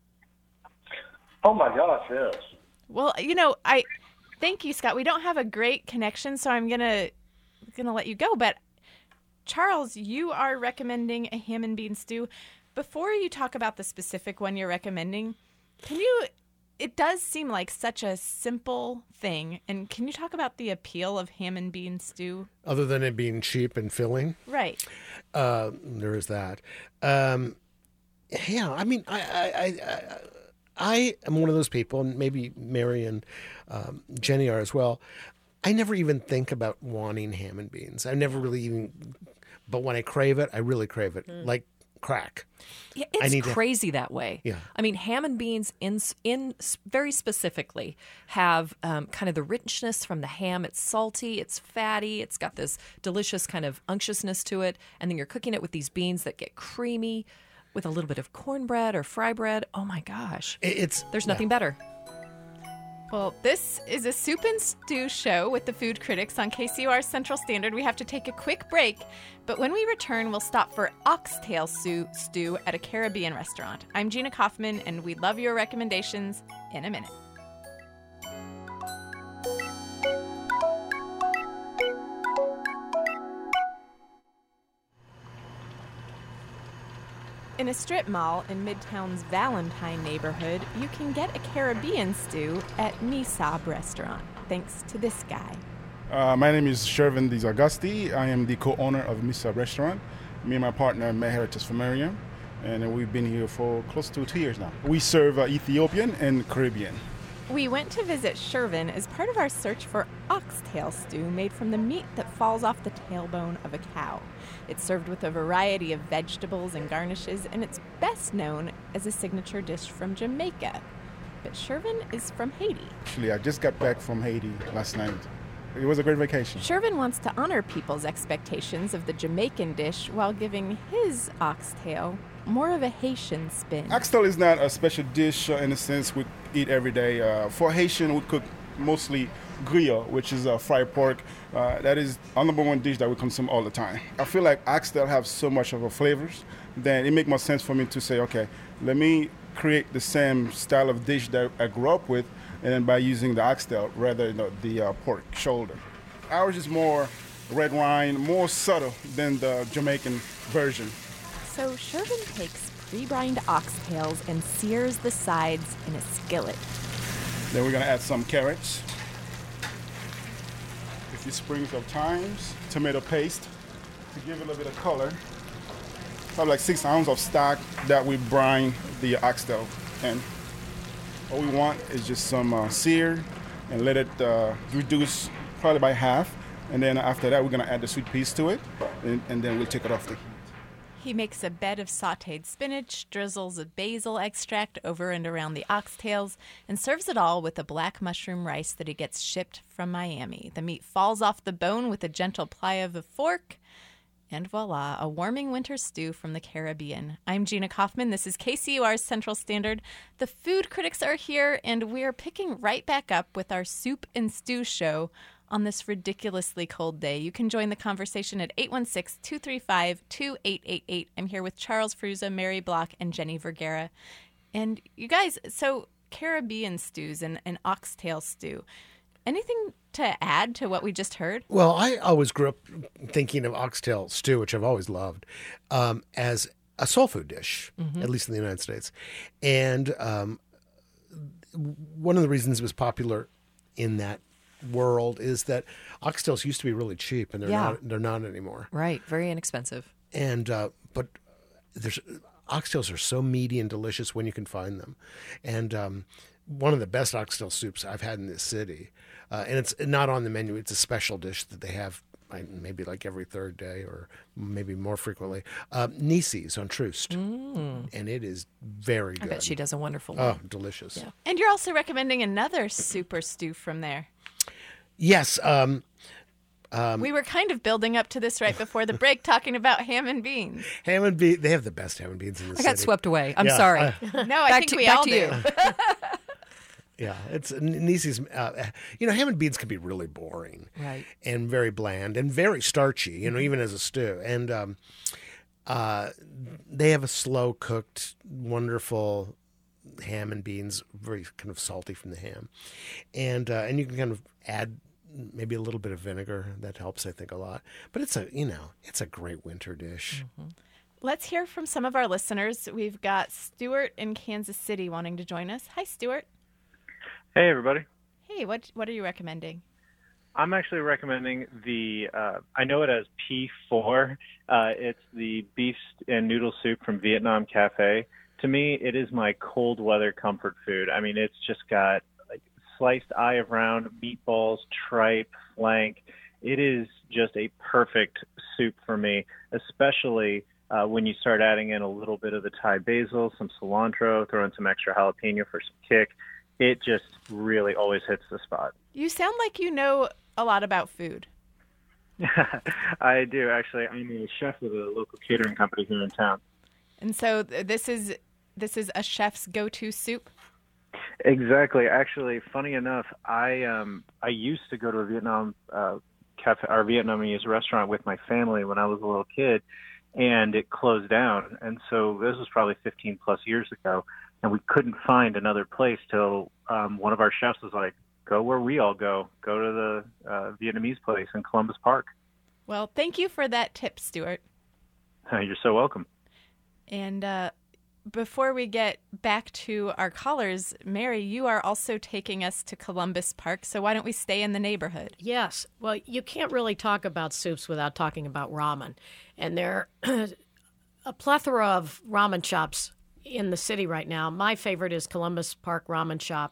Oh my gosh, yes. Well, you know, I thank you, Scott. We don't have a great connection, so I'm gonna gonna let you go. But Charles, you are recommending a ham and bean stew. Before you talk about the specific one you're recommending, can you? It does seem like such a simple thing, and can you talk about the appeal of ham and bean stew? Other than it being cheap and filling, Right. uh, there is that. Um, yeah, I mean, I, I, I, I, I am one of those people, and maybe Mary and um, Jenny are as well. I never even think about wanting ham and beans. I never really even, but when I crave it, I really crave it, like crack. Yeah, I it's need to- crazy that way. Yeah. I mean, ham and beans in in very specifically have um, kind of the richness from the ham. It's salty, it's fatty, it's got this delicious kind of unctuousness to it, and then you're cooking it with these beans that get creamy with a little bit of cornbread or fry bread. Oh my gosh, It- It's there's nothing better. Well, this is a Soup and Stew show with the food critics on K C U R Central Standard. We have to take a quick break, but when we return, we'll stop for oxtail stew, stew at a Caribbean restaurant. I'm Gina Kaufman, and we love your recommendations in a minute. In a strip mall in Midtown's Valentine neighborhood, you can get a Caribbean stew at Nisab Restaurant, thanks to this guy. Uh, my name is Shervin Augusti. I am the co-owner of Misa Restaurant. Me and my partner, Meher Tesfamariam, and we've been here for close to two years now. We serve uh, Ethiopian and Caribbean. We went to visit Shervin as part of our search for oxtail stew made from the meat that falls off the tailbone of a cow. It's served with a variety of vegetables and garnishes, and it's best known as a signature dish from Jamaica. But Shervin is from Haiti. Actually, I just got back from Haiti last night. It was a great vacation. Shervin wants to honor people's expectations of the Jamaican dish while giving his oxtail more of a Haitian spin. Oxtail is not a special dish uh, in the sense we eat every day. Uh, for Haitian, we cook mostly griot, which is uh, fried pork. Uh, that is our number one dish that we consume all the time. I feel like oxtail have so much of a flavors that it makes more sense for me to say, okay, let me create the same style of dish that I grew up with, and then by using the oxtail rather than the uh, pork shoulder. Ours is more red wine, more subtle than the Jamaican version. So Shervin takes pre-brined oxtails and sears the sides in a skillet. Then we're gonna add some carrots, a few sprigs of thymes, tomato paste to give it a little bit of color. Probably like six ounces of stock that we brine the oxtail in. All we want is just some uh, sear and let it uh, reduce probably by half. And then after that, we're gonna add the sweet peas to it, and, and then we'll take it off the heat. He makes a bed of sautéed spinach, drizzles a basil extract over and around the oxtails, and serves it all with a black mushroom rice that he gets shipped from Miami. The meat falls off the bone with a gentle ply of a fork, and voila, a warming winter stew from the Caribbean. I'm Gina Kaufman. This is K C U R's Central Standard. The food critics are here, and we're picking right back up with our Soup and Stew show on this ridiculously cold day. You can join the conversation at eight one six, two three five, two eight eight eight. I'm here with Charles Fruza, Mary Block, and Jenny Vergara. And you guys, so Caribbean stews and, and oxtail stew. Anything to add to what we just heard? Well, I always grew up thinking of oxtail stew, which I've always loved, um, as a soul food dish, mm-hmm. at least in the United States. And um, one of the reasons it was popular in that world is that oxtails used to be really cheap, and they're yeah. not. They're not anymore. Right, very inexpensive. And uh, but there's oxtails are so meaty and delicious when you can find them, and um, one of the best oxtail soups I've had in this city, uh, and it's not on the menu. It's a special dish that they have maybe like every third day or maybe more frequently. Uh, Nisi's on Troost, mm. and it is very good. I bet she does a wonderful one. Oh, delicious. Yeah. And you're also recommending another super stew from there. Yes. Um, um, we were kind of building up to this right before the break, talking about ham and beans. Ham and beans. They have the best ham and beans in the I city. got swept away. I'm yeah, sorry. Uh, no, I back think to, we back all to do. You. Yeah, it's Nisi's. Uh, you know, ham and beans can be really boring, right, and very bland and very starchy. You know, even as a stew. And um, uh, they have a slow cooked, wonderful ham and beans, very kind of salty from the ham, and uh, and you can kind of add maybe a little bit of vinegar. That helps, I think, a lot. But it's a you know it's a great winter dish. Mm-hmm. Let's hear from some of our listeners. We've got Stuart in Kansas City wanting to join us. Hi, Stuart. Hey, everybody. Hey, what what are you recommending? I'm actually recommending the, uh, I know it as P four. Uh, it's the beef and noodle soup from Vietnam Cafe. To me, it is my cold weather comfort food. I mean, it's just got like sliced eye of round, meatballs, tripe, flank. It is just a perfect soup for me, especially uh, when you start adding in a little bit of the Thai basil, some cilantro, throw in some extra jalapeno for some kick. It just really always hits the spot. You sound like you know a lot about food. I do, actually. I'm a chef with a local catering company here in town. And so this is this is a chef's go-to soup? Exactly. Actually, funny enough, I um I used to go to a Vietnam uh, cafe or Vietnamese restaurant with my family when I was a little kid, and it closed down. And so this was probably fifteen plus years ago. And we couldn't find another place till um, one of our chefs was like, go where we all go. Go to the uh, Vietnamese place in Columbus Park. Well, thank you for that tip, Stuart. You're so welcome. And uh, before we get back to our callers, Mary, you are also taking us to Columbus Park. So why don't we stay in the neighborhood? Yes. Well, you can't really talk about soups without talking about ramen. And there are a plethora of ramen shops in the city right now. My favorite is Columbus Park Ramen Shop,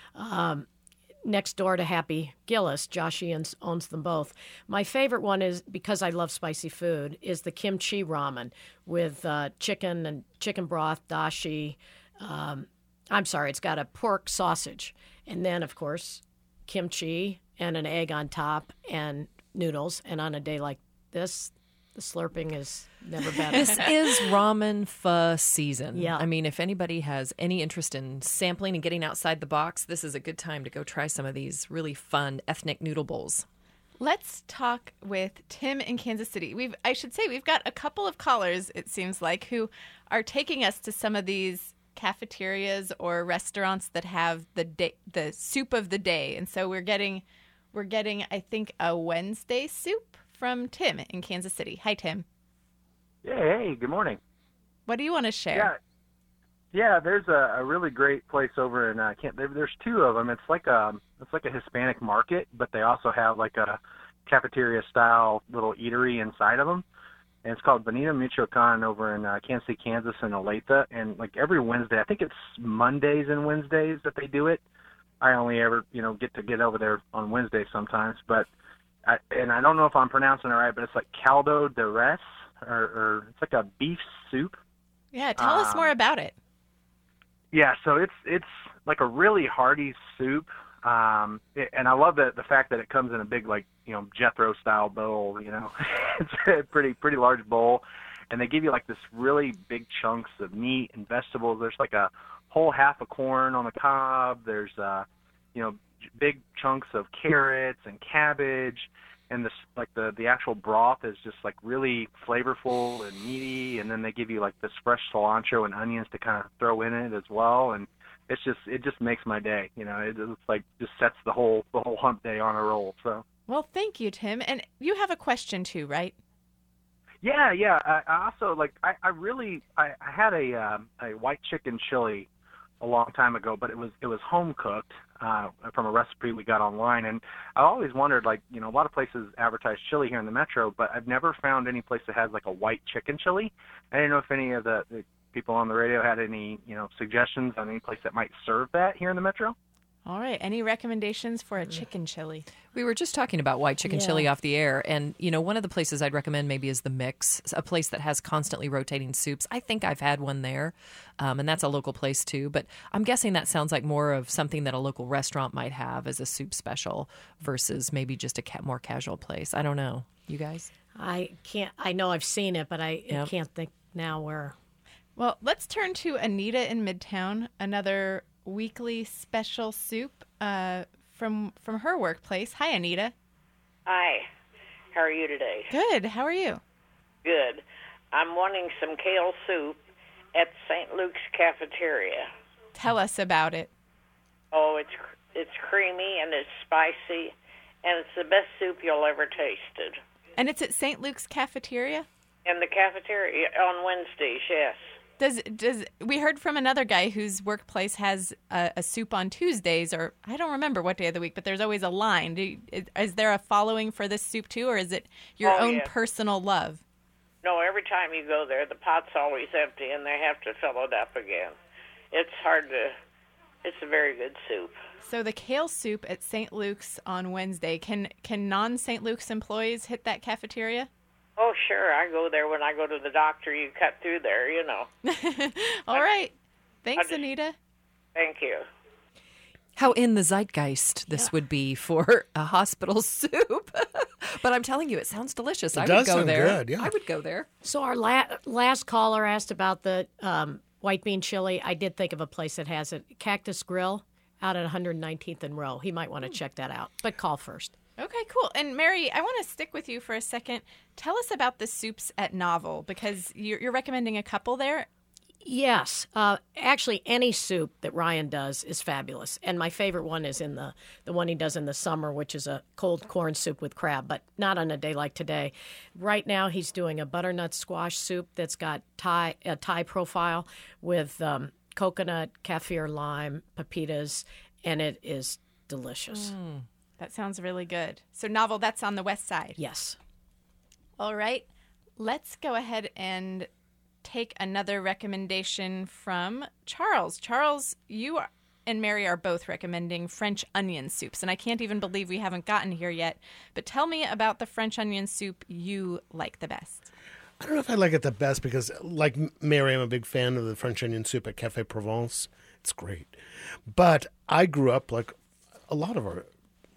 um, next door to Happy Gillis. Josh Ians owns them both. My favorite one is, because I love spicy food, is the kimchi ramen with uh, chicken and chicken broth, dashi. Um, I'm sorry, it's got a pork sausage. And then, of course, kimchi and an egg on top and noodles. And on a day like this, the slurping is never better. This is ramen pho season. Yeah. I mean, if anybody has any interest in sampling and getting outside the box, this is a good time to go try some of these really fun ethnic noodle bowls. Let's talk with Tim in Kansas City. We've, I should say, we've got a couple of callers, it seems like, who are taking us to some of these cafeterias or restaurants that have the day, the soup of the day. And so we're getting, we're getting, I think, a Wednesday soup from Tim in Kansas City. Hi, Tim. Yeah, hey, good morning. What do you want to share? Yeah, yeah. There's a, a really great place over in uh, Kent. There, there's two of them. It's like a it's like a Hispanic market, but they also have like a cafeteria style little eatery inside of them. And it's called Bonita Michoacan over in uh, Kansas City, Kansas, and Olathe. And like every Wednesday, I think it's Mondays and Wednesdays that they do it. I only ever you know get to get over there on Wednesdays sometimes, but. I, and I don't know if I'm pronouncing it right, but it's like caldo de res. or, or it's like a beef soup. Yeah, tell us Um, more about it. Yeah, so it's it's like a really hearty soup, um, it, and I love the the fact that it comes in a big, like, you know, Jethro style bowl. You know, it's a pretty pretty large bowl, and they give you like this really big chunks of meat and vegetables. There's like a whole half a corn on the cob. There's uh, you know, big chunks of carrots and cabbage. And this, like the, the actual broth is just like really flavorful and meaty, and then they give you like this fresh cilantro and onions to kind of throw in it as well, and it's just it just makes my day. You know, it, it's like just sets the whole the whole hump day on a roll. So Well, thank you, Tim. And you have a question too, right? yeah, yeah. I, I also like I, I really I, I had a um, a white chicken chili a long time ago, but it was it was home cooked uh, from a recipe we got online, and I always wondered, like, you know, a lot of places advertise chili here in the metro, but I've never found any place that has like a white chicken chili. I didn't know if any of the, the people on the radio had any, you know, suggestions on any place that might serve that here in the metro. All right. Any recommendations for a chicken chili? We were just talking about white chicken Yeah. chili off the air. And, you know, one of the places I'd recommend maybe is The Mix, a place that has constantly rotating soups. I think I've had one there, um, and that's a local place too. But I'm guessing that sounds like more of something that a local restaurant might have as a soup special versus maybe just a ca- more casual place. I don't know. You guys? I can't. I know I've seen it, but I, I Yep. can't think now where. Well, let's turn to Anita in Midtown, another weekly special soup uh, from from her workplace. Hi, Anita. Hi. How are you today? Good. How are you? Good. I'm wanting some kale soup at Saint Luke's Cafeteria. Tell us about it. Oh, it's it's creamy and it's spicy, and it's the best soup you'll ever tasted. And it's at Saint Luke's Cafeteria? In the cafeteria on Wednesdays, yes. Does does we heard from another guy whose workplace has a, a soup on Tuesdays, or I don't remember what day of the week, but there's always a line. Do you, is, is there a following for this soup too, or is it your Oh, own yeah. personal love? No, every time you go there, the pot's always empty, and they have to fill it up again. It's hard to. It's a very good soup. So the kale soup at Saint Luke's on Wednesday. Can can non-Saint Luke's employees hit that cafeteria? Oh, sure. I go there when I go to the doctor. You cut through there, you know. All right. Thanks, just- Anita. Thank you. How in the zeitgeist this would be for a hospital soup. But I'm telling you, it sounds delicious. It I does would go sound there. good, yeah. I would go there. So our la- last caller asked about the um, white bean chili. I did think of a place that has it, Cactus Grill, out at one hundred nineteenth and Row. He might want to check that out, but call first. Okay, cool. And Mary, I want to stick with you for a second. Tell us about the soups at Novel, because you're, you're recommending a couple there. Yes. Uh, actually, any soup that Ryan does is fabulous. And my favorite one is in the, the one he does in the summer, which is a cold corn soup with crab, but not on a day like today. Right now, he's doing a butternut squash soup that's got Thai, a Thai profile with um, coconut, kaffir lime, pepitas, and it is delicious. Mm, that sounds really good. So Novel, that's on the west side. Yes. All right. Let's go ahead and take another recommendation from Charles. Charles, you are, and Mary are both recommending French onion soups, and I can't even believe we haven't gotten here yet. But tell me about the French onion soup you like the best. I don't know if I like it the best because, like Mary, I'm a big fan of the French onion soup at Café Provence. It's great. But I grew up, like a lot of our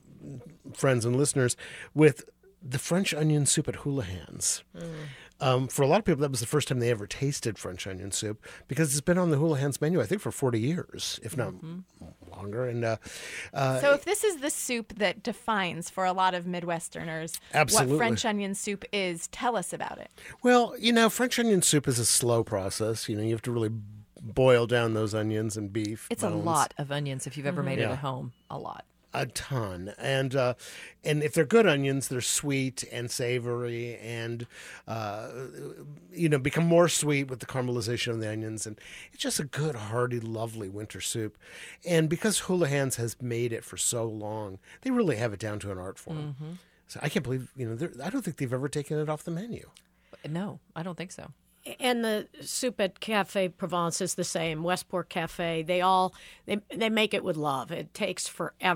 friends and listeners, with the French onion soup at Houlihan's. Mm. Um, for a lot of people, that was the first time they ever tasted French onion soup because it's been on the Houlihan's menu, I think, for forty years, if not mm-hmm. longer. And uh, uh, so if this is the soup that defines for a lot of Midwesterners absolutely. what French onion soup is, tell us about it. Well, you know, French onion soup is a slow process. You know, you have to really boil down those onions and beef. It's bones. a lot of onions if you've ever mm-hmm. made yeah. it at home. A lot. A ton. And uh, and if they're good onions, they're sweet and savory and, uh, you know, become more sweet with the caramelization of the onions. And it's just a good, hearty, lovely winter soup. And because Houlihan's has made it for so long, they really have it down to an art form. Mm-hmm. So I can't believe, you know, I don't think they've ever taken it off the menu. No, I don't think so. And the soup at Café Provence is the same. Westport Cafe, they all they they make it with love. It takes forever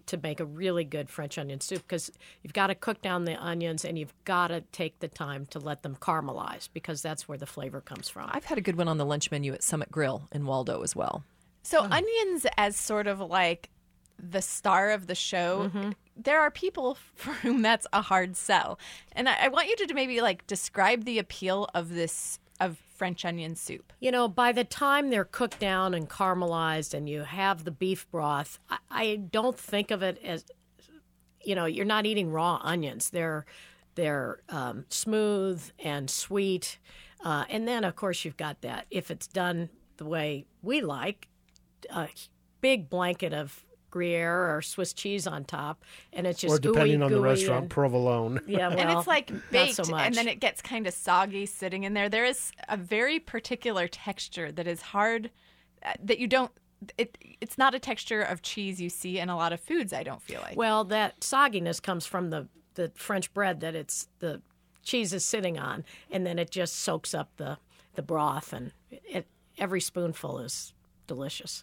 to make a really good French onion soup because you've got to cook down the onions and you've got to take the time to let them caramelize because that's where the flavor comes from. I've had a good one on the lunch menu at Summit Grill in Waldo as well. So onions as sort of like the star of the show, mm-hmm. there are people for whom that's a hard sell. And I, I want you to maybe like describe the appeal of this of French onion soup. You know, by the time they're cooked down and caramelized and you have the beef broth, I, I don't think of it as, you know, you're not eating raw onions. They're they're um, smooth and sweet. Uh, and then, of course, you've got that, if it's done the way we like, a big blanket of Gruyere or Swiss cheese on top, and it's just or depending ooey, on the gooey restaurant, and, provolone. Yeah, well, and it's like baked, so and then it gets kind of soggy sitting in there. There is a very particular texture that is hard, uh, that you don't. It it's not a texture of cheese you see in a lot of foods. I don't feel like. Well, that sogginess comes from the the French bread that it's the cheese is sitting on, and then it just soaks up the the broth, and it, every spoonful is delicious.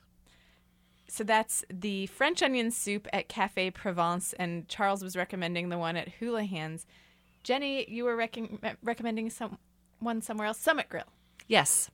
So that's the French onion soup at Café Provence, and Charles was recommending the one at Houlihan's. Jenny, you were rec- recommending some one somewhere else, Summit Grill. Yes.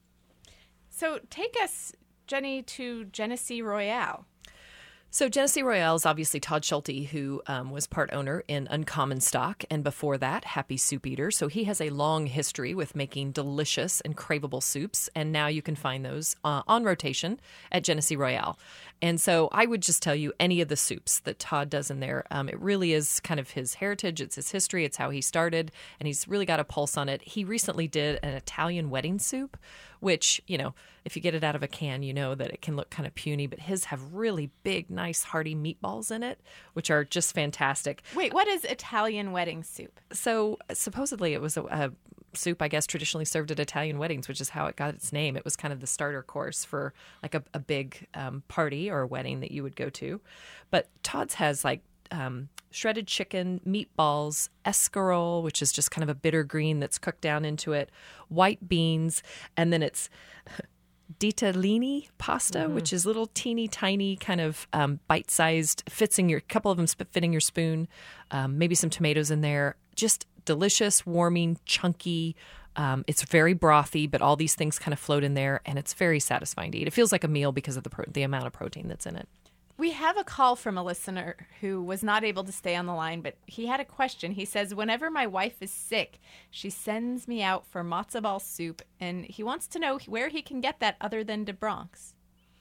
So take us, Jenny, to Genesee Royale. So Genesee Royale is obviously Todd Schulte, who um, was part owner in Uncommon Stock, and before that, Happy Soup Eater. So he has a long history with making delicious and craveable soups, and now you can find those uh, on rotation at Genesee Royale. And so I would just tell you any of the soups that Todd does in there. Um, it really is kind of his heritage. It's his history. It's how he started, and he's really got a pulse on it. He recently did an Italian wedding soup, which, you know, if you get it out of a can, you know that it can look kind of puny, but his have really big, nice, hearty meatballs in it, which are just fantastic. Wait, what is Italian wedding soup? So supposedly it was a, a soup, I guess, traditionally served at Italian weddings, which is how it got its name. It was kind of the starter course for like a, a big um, party or a wedding that you would go to. But Todd's has like um, shredded chicken, meatballs, escarole, which is just kind of a bitter green that's cooked down into it, white beans, and then it's ditalini pasta, mm-hmm. which is little teeny tiny kind of um, bite-sized, fits in your, couple of them fitting your spoon, um, maybe some tomatoes in there. Just delicious, warming, chunky. Um, it's very brothy, but all these things kind of float in there, and it's very satisfying to eat. It feels like a meal because of the pro- the amount of protein that's in it. We have a call from a listener who was not able to stay on the line, but he had a question. He says, whenever my wife is sick, she sends me out for matzo ball soup, and he wants to know where he can get that other than De Bronx.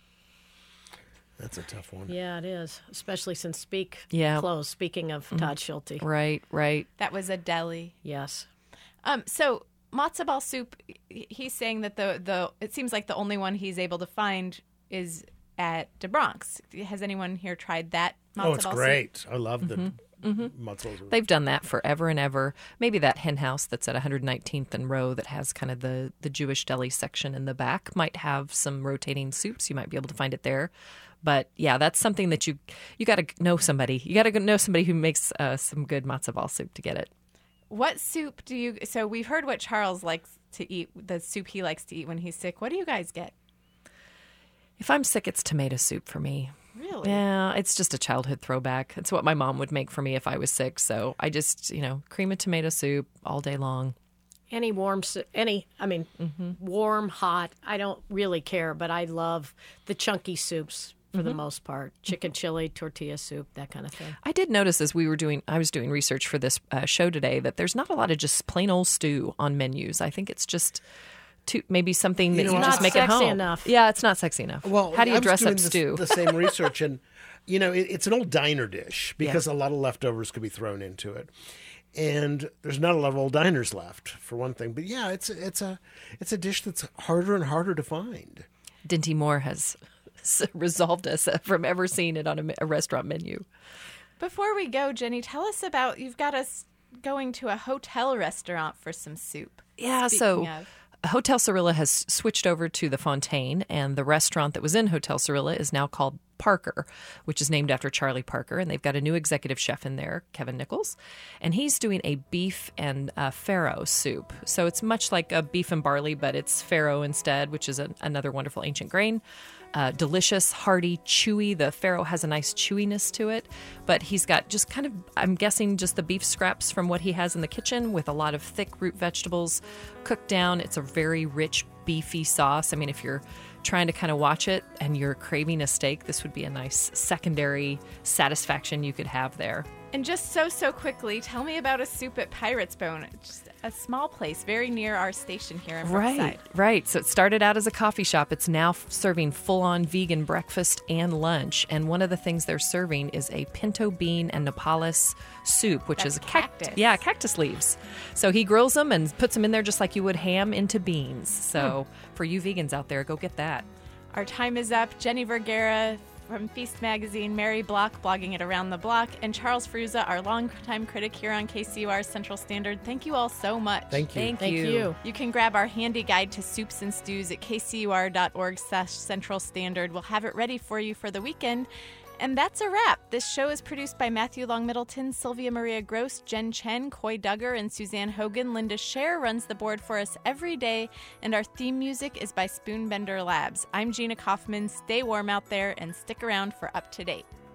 That's a tough one. Yeah, it is, especially since Speak yeah. closed. Speaking of mm-hmm. Todd Schulte. Right, right. That was a deli. Yes. Um. So matzo ball soup, he's saying that the, the it seems like the only one he's able to find is at De Bronx. Has anyone here tried that matzo Oh, it's ball great. soup? I love the mm-hmm. Mm-hmm. matzo. They've done that forever and ever. Maybe that hen house that's at one hundred nineteenth and Row that has kind of the, the Jewish deli section in the back might have some rotating soups. You might be able to find it there. But yeah, that's something that you you got to know somebody. You got to know somebody who makes uh, some good matzo ball soup to get it. What soup do you... So we've heard what Charles likes to eat, the soup he likes to eat when he's sick. What do you guys get? If I'm sick, it's tomato soup for me. Really? Yeah, it's just a childhood throwback. It's what my mom would make for me if I was sick. So I just, you know, cream of tomato soup all day long. Any warm, any, I mean, mm-hmm. warm, hot, I don't really care, but I love the chunky soups for mm-hmm. the most part. Chicken chili, tortilla soup, that kind of thing. I did notice as we were doing, I was doing research for this uh, show today, that there's not a lot of just plain old stew on menus. I think it's just... To maybe something that you, know, you just make at home. Enough. Yeah, it's not sexy enough. Well, how do you I was dress doing up this, stew? The same research, and you know, it, it's an old diner dish because yeah. a lot of leftovers could be thrown into it, and there's not a lot of old diners left for one thing. But yeah, it's it's a it's a dish that's harder and harder to find. Dinty Moore has resolved us from ever seeing it on a, a restaurant menu. Before we go, Jenny, tell us about you've got us going to a hotel restaurant for some soup. Yeah, Speaking so. Of. Hotel Cirilla has switched over to the Fontaine, and the restaurant that was in Hotel Cirilla is now called Parker, which is named after Charlie Parker. And they've got a new executive chef in there, Kevin Nichols. And he's doing a beef and uh, farro soup. So it's much like a beef and barley, but it's farro instead, which is a, another wonderful ancient grain. Uh, delicious, hearty, chewy. The farro has a nice chewiness to it, but he's got just kind of, I'm guessing, just the beef scraps from what he has in the kitchen with a lot of thick root vegetables cooked down. It's a very rich, beefy sauce. I mean, if you're trying to kind of watch it and you're craving a steak, this would be a nice secondary satisfaction you could have there. And just so, so quickly, tell me about a soup at Pirate's Bone. It's just a small place very near our station here in Brookside. Right, right. So it started out as a coffee shop. It's now f- serving full-on vegan breakfast and lunch. And one of the things they're serving is a pinto bean and Nepalese soup, which That's is a cactus. Cact- yeah, cactus leaves. So he grills them and puts them in there just like you would ham into beans. So hmm. for you vegans out there, go get that. Our time is up. Jenny Vergara from Feast Magazine, Mary Block, blogging it Around the Block, and Charles Fruza, our longtime critic here on K C U R Central Standard. Thank you all so much. Thank you. Thank, Thank you. you. You can grab our handy guide to soups and stews at kcur.org slash Central Standard. We'll have it ready for you for the weekend. And that's a wrap. This show is produced by Matthew Long Middleton, Sylvia Maria Gross, Jen Chen, Coy Duggar, and Suzanne Hogan. Linda Scher runs the board for us every day, and our theme music is by Spoonbender Labs. I'm Gina Kaufman. Stay warm out there and stick around for Up to Date.